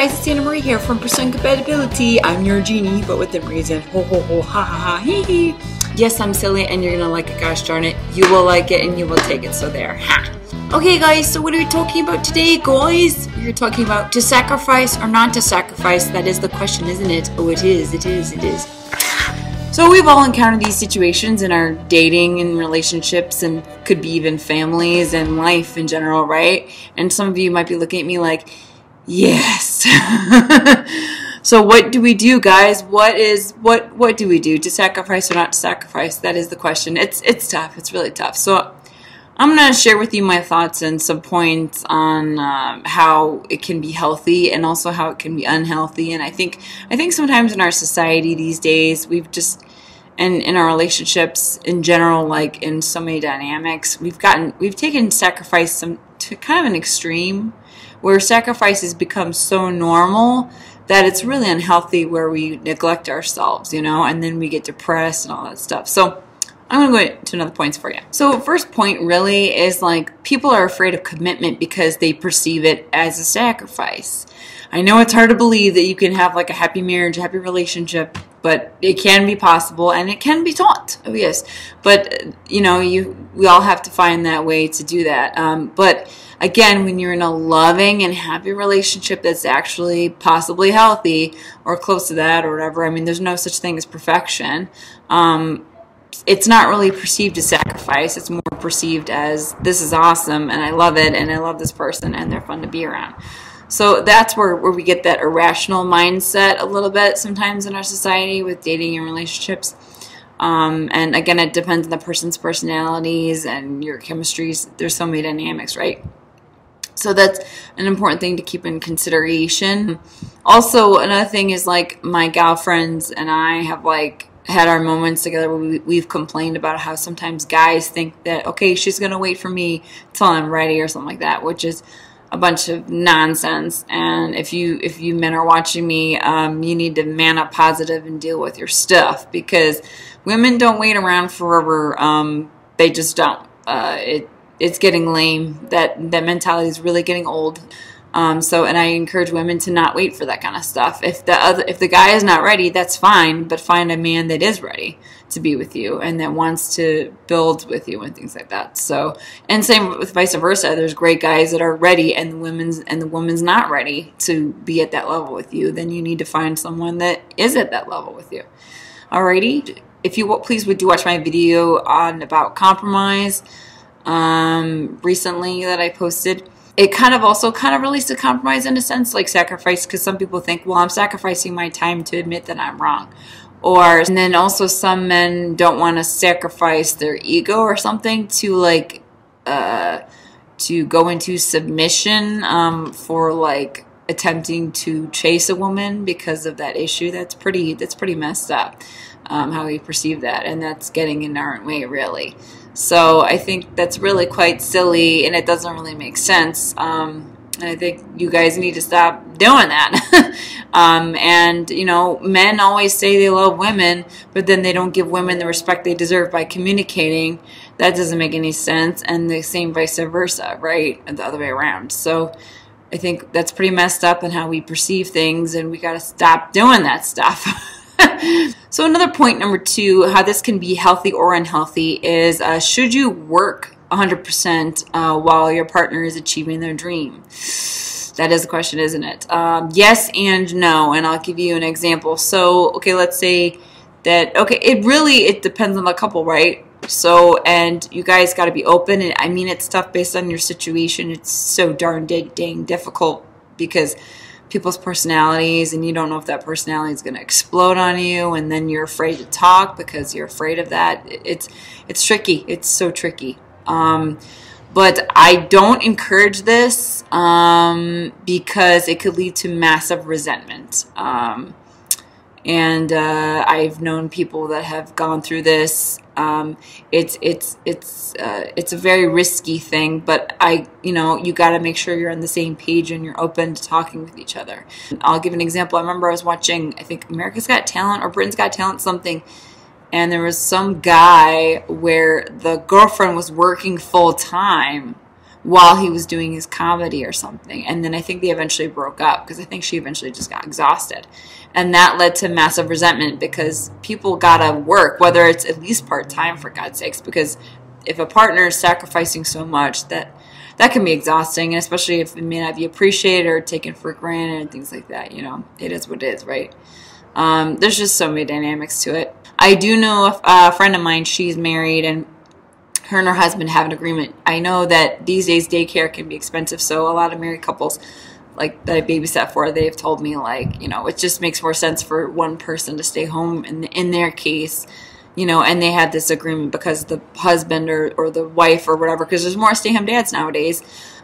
guys, it's Anna Marie here from Pursuing Compatibility. I'm your genie, but within reason. Ho ho ho, ha ha ha, hee hee. Yes, I'm silly and you're gonna like it, gosh darn it. You will like it and you will take it, so there. Ha! Okay guys, so what are we talking about today, guys? We're talking about to sacrifice or not to sacrifice. That is the question, isn't it? Oh, it is, it is, it is. So we've all encountered these situations in our dating and relationships, and could be even families and life in general, right? And some of you might be looking at me like, yes. So what do we do, guys? What do we do to sacrifice or not to sacrifice? That is the question. It's tough. It's really tough. So I'm going to share with you my thoughts and some points on how it can be healthy and also how it can be unhealthy. And I think sometimes in our society these days, we've just, and in our relationships in general, like in so many dynamics, we've taken sacrifice to kind of an extreme, where sacrifice has become so normal that it's really unhealthy, where we neglect ourselves, you know, and then we get depressed and all that stuff. So I'm going to go to another points for you. So first point really is, like, people are afraid of commitment because they perceive it as a sacrifice. I know it's hard to believe that you can have like a happy marriage, a happy relationship, but it can be possible and it can be taught. Oh yes. But you know, we all have to find that way to do that. But again, when you're in a loving and happy relationship that's actually possibly healthy or close to that or whatever, I mean, there's no such thing as perfection. It's not really perceived as sacrifice. It's more perceived as, this is awesome and I love it and I love this person and they're fun to be around. So that's where we get that irrational mindset a little bit sometimes in our society with dating and relationships. And again, it depends on the person's personalities and your chemistries. There's so many dynamics, right? So that's an important thing to keep in consideration. Also, another thing is, like, my gal friends and I have like had our moments together where we've complained about how sometimes guys think that, okay, she's gonna wait for me till I'm ready or something like that, which is a bunch of nonsense. And if you men are watching me, you need to man up positive and deal with your stuff, because women don't wait around forever. They just don't. It's getting lame. That mentality is really getting old. And I encourage women to not wait for that kind of stuff. If the guy is not ready, that's fine, but find a man that is ready to be with you and that wants to build with you and things like that. So, and same with vice versa. There's great guys that are ready and the woman's not ready to be at that level with you. Then you need to find someone that is at that level with you. Alrighty. If you please would do watch my video about compromise recently that I posted. It kind of relates to compromise in a sense, like sacrifice, because some people think, well, I'm sacrificing my time to admit that I'm wrong. And then also some men don't want to sacrifice their ego or something to like to go into submission for like attempting to chase a woman because of that issue. That's pretty messed up, how we perceive that, and that's getting in our way, really. So I think that's really quite silly, and it doesn't really make sense. And I think you guys need to stop doing that. And, you know, men always say they love women, but then they don't give women the respect they deserve by communicating. That doesn't make any sense. And the same vice versa, right? And the other way around. So I think that's pretty messed up in how we perceive things, and we got to stop doing that stuff. So another point, number 2, how this can be healthy or unhealthy is, should you work 100% while your partner is achieving their dream? That is the question, isn't it? Yes and no, and I'll give you an example. So, okay, let's say that, okay, it depends on the couple, right? So, and you guys got to be open, and I mean, it's tough based on your situation. It's so darn dang difficult because people's personalities, and you don't know if that personality is going to explode on you, and then you're afraid to talk because you're afraid of that. It's tricky. It's so tricky. But I don't encourage this because it could lead to massive resentment. And I've known people that have gone through this. It's a very risky thing, but you got to make sure you're on the same page and you're open to talking with each other. I'll give an example. I remember I was watching, I think America's Got Talent or Britain's Got Talent, something, and there was some guy where the girlfriend was working full time, while he was doing his comedy or something. And then I think they eventually broke up because I think she eventually just got exhausted. And that led to massive resentment because people gotta work, whether it's at least part-time, for God's sakes, because if a partner is sacrificing so much, that can be exhausting, and especially if it may not be appreciated or taken for granted and things like that. It is what it is, right? There's just so many dynamics to it. I do know a friend of mine, she's married, and her husband have an agreement. I know that these days daycare can be expensive, so a lot of married couples like that I babysat for, they've told me it just makes more sense for one person to stay home in their case, and they had this agreement because the husband or the wife or whatever, because there's more stay-home dads nowadays,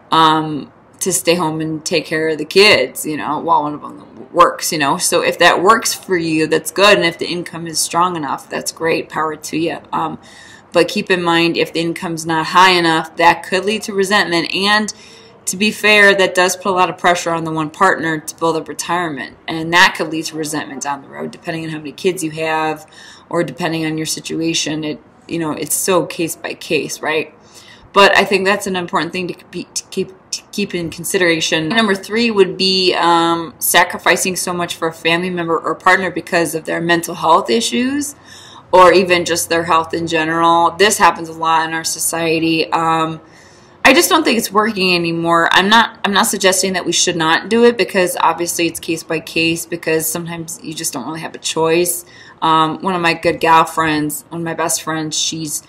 to stay home and take care of the kids, while one of them works, So if that works for you, that's good. And if the income is strong enough, that's great. Power to you. But keep in mind, if the income's not high enough, that could lead to resentment. And to be fair, that does put a lot of pressure on the one partner to build up retirement. And that could lead to resentment down the road, depending on how many kids you have or depending on your situation. It's so case by case, right? But I think that's an important thing to keep in consideration. Number 3 would be sacrificing so much for a family member or partner because of their mental health issues, or even just their health in general. This happens a lot in our society. I just don't think it's working anymore. I'm not suggesting that we should not do it, because obviously it's case by case, because sometimes you just don't really have a choice. One of my good gal friends, one of my best friends, she's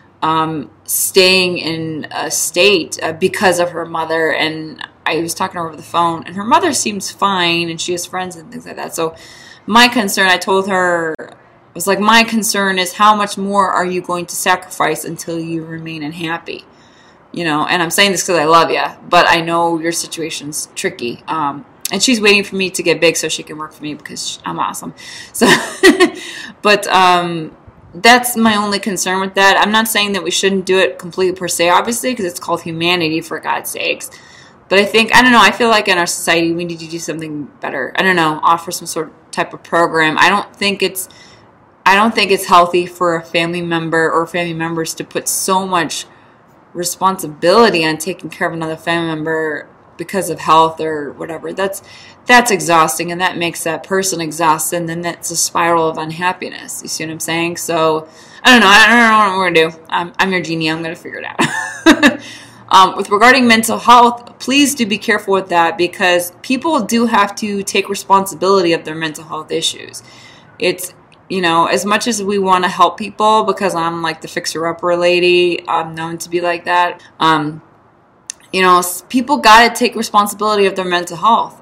staying in a state because of her mother, and I was talking to her over the phone, and her mother seems fine, and she has friends and things like that. So my concern, I told her, was like, my concern is how much more are you going to sacrifice until you remain unhappy? And I'm saying this because I love you, but I know your situation's tricky. And she's waiting for me to get big so she can work for me because I'm awesome. So, but that's my only concern with that. I'm not saying that we shouldn't do it completely per se, obviously, because it's called humanity, for God's sakes. But I don't know, I feel like in our society we need to do something better. I don't know, offer some sort of type of program. I don't think it's healthy for a family member or family members to put so much responsibility on taking care of another family member because of health or whatever. That's exhausting, and that makes that person exhausted, and then that's a spiral of unhappiness. You see what I'm saying? So I don't know what we're gonna do. I'm your genie. I'm gonna figure it out. With regarding mental health, please do be careful with that, because people do have to take responsibility of their mental health issues. It's as much as we want to help people, because I'm like the fixer-upper lady, I'm known to be like that. People got to take responsibility of their mental health.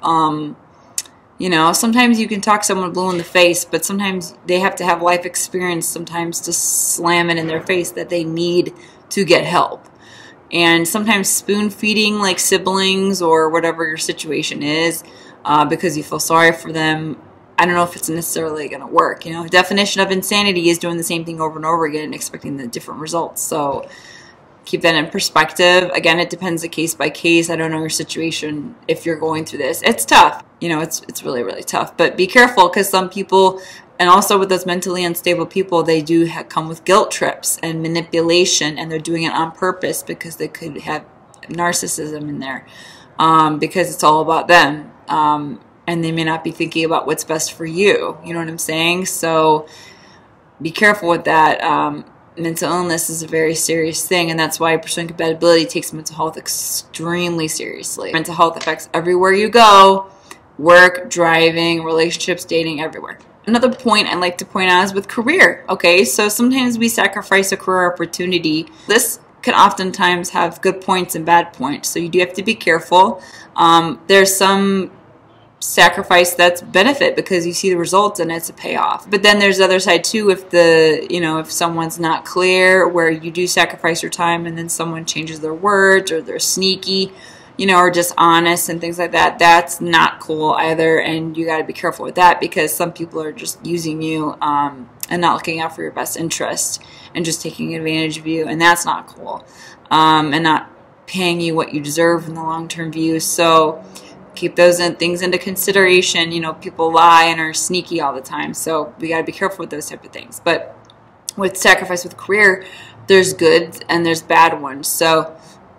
Sometimes you can talk someone blue in the face, but sometimes they have to have life experience sometimes to slam it in their face that they need to get help. And sometimes spoon feeding, like siblings or whatever your situation is, because you feel sorry for them, I don't know if it's necessarily going to work. The definition of insanity is doing the same thing over and over again and expecting the different results. So keep that in perspective. Again, it depends case by case. I don't know your situation if you're going through this. It's tough. It's really, really tough. But be careful, because some people, and also with those mentally unstable people, they do come with guilt trips and manipulation, and they're doing it on purpose because they could have narcissism in there, because it's all about them. And they may not be thinking about what's best for you. You know what I'm saying? So be careful with that. Mental illness is a very serious thing, and that's why pursuing compatibility takes mental health extremely seriously. Mental health affects everywhere you go: work, driving, relationships, dating, everywhere. Another point I like to point out is with career. Okay, so sometimes we sacrifice a career opportunity. This can oftentimes have good points and bad points, so you do have to be careful. There's some sacrifice that's benefit because you see the results and it's a payoff. But then there's the other side too. If someone's not clear, where you do sacrifice your time and then someone changes their words, or they're sneaky, or dishonest and things like that, that's not cool either. And you got to be careful with that, because some people are just using you and not looking out for your best interest and just taking advantage of you, and that's not cool, and not paying you what you deserve in the long-term view. So keep those things into consideration. People lie and are sneaky all the time, so we got to be careful with those type of things. But with sacrifice with career, there's good and there's bad ones. So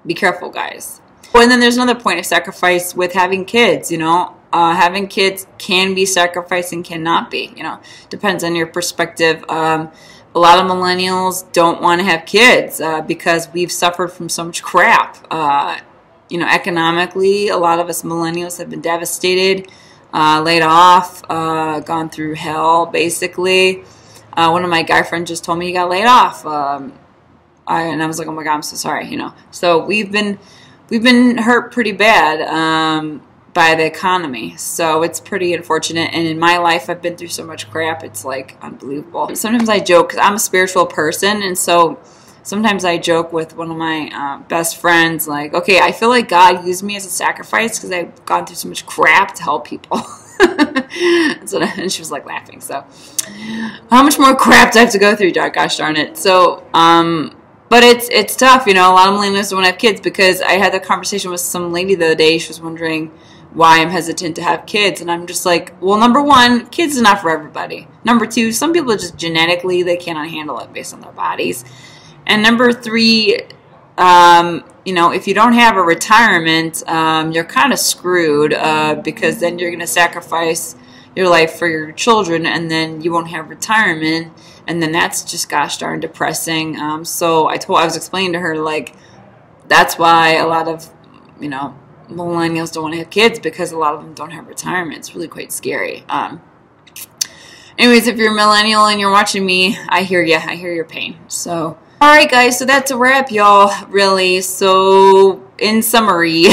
be careful, guys. And then there's another point of sacrifice with having kids, you know. Having kids can be sacrificed and cannot be, you know. Depends on your perspective. A lot of millennials don't want to have kids because we've suffered from so much crap. You know, economically, a lot of us millennials have been devastated, laid off, gone through hell, basically. One of my guy friends just told me he got laid off. And I was like, oh my God, I'm so sorry, you know. So we've been hurt pretty bad by the economy. So it's pretty unfortunate. And in my life, I've been through so much crap. It's like unbelievable. Sometimes I joke because I'm a spiritual person. And so sometimes I joke with one of my best friends, like, okay, I feel like God used me as a sacrifice because I've gone through so much crap to help people. And she was like laughing. So how much more crap do I have to go through, gosh darn it. So, but it's tough, you know. A lot of millennials don't want to have kids because I had a conversation with some lady the other day. She was wondering why I'm hesitant to have kids. And I'm just like, well, number one, kids is not for everybody. Number two, some people are just genetically, they cannot handle it based on their bodies. And number three, you know, if you don't have a retirement, you're kind of screwed because then you're going to sacrifice your life for your children and then you won't have retirement. And then that's just gosh darn depressing. So I was explaining to her, like, that's why a lot of, you know, millennials don't want to have kids because a lot of them don't have retirement. It's really quite scary. Anyways, if you're a millennial and you're watching me, I hear you. I hear your pain. So, all right, guys. So that's a wrap, y'all. Really. So, in summary,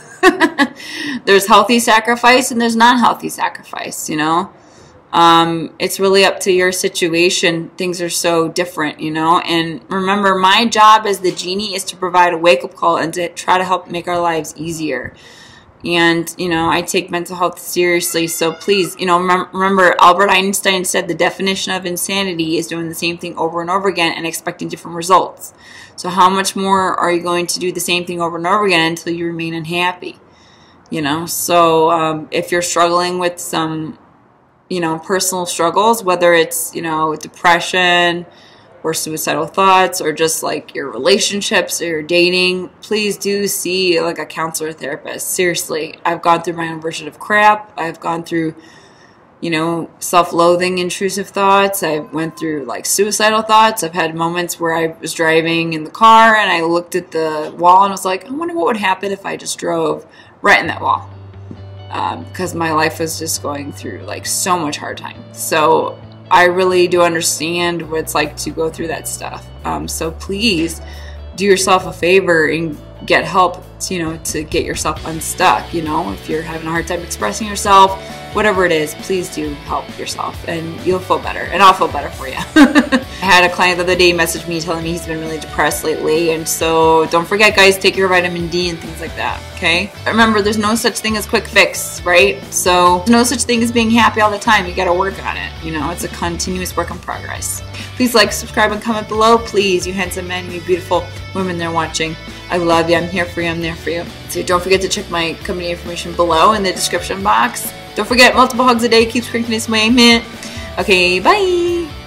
there's healthy sacrifice and there's not healthy sacrifice, you know. It's really up to your situation. Things are so different, you know. And remember, my job as the genie is to provide a wake-up call and to try to help make our lives easier. And, you know, I take mental health seriously. So please, you know, remember Albert Einstein said the definition of insanity is doing the same thing over and over again and expecting different results. So how much more are you going to do the same thing over and over again until you remain unhappy? You know, so if you're struggling with some, you know, personal struggles, whether it's, you know, depression or suicidal thoughts or just like your relationships or your dating, please do see like a counselor or therapist. Seriously, I've gone through my own version of crap. I've gone through, you know, self-loathing, intrusive thoughts. I went through like suicidal thoughts. I've had moments where I was driving in the car and I looked at the wall and was like, I wonder what would happen if I just drove right in that wall. Because my life was just going through like so much hard time. So I really do understand what it's like to go through that stuff. So please do yourself a favor and get help, you know, to get yourself unstuck. You know, if you're having a hard time expressing yourself, whatever it is, please do help yourself and you'll feel better and I'll feel better for you. I had a client the other day message me telling me he's been really depressed lately, and so don't forget, guys, take your vitamin D and things like that, okay? Remember, there's no such thing as quick fix, right? So there's no such thing as being happy all the time. You gotta work on it, you know? It's a continuous work in progress. Please like, subscribe, and comment below, please, you handsome men, you beautiful women there watching. I love you. I'm here for you. I'm there for you. So don't forget to check my company information below in the description box. Don't forget, multiple hugs a day keeps cranking this way. Okay, bye.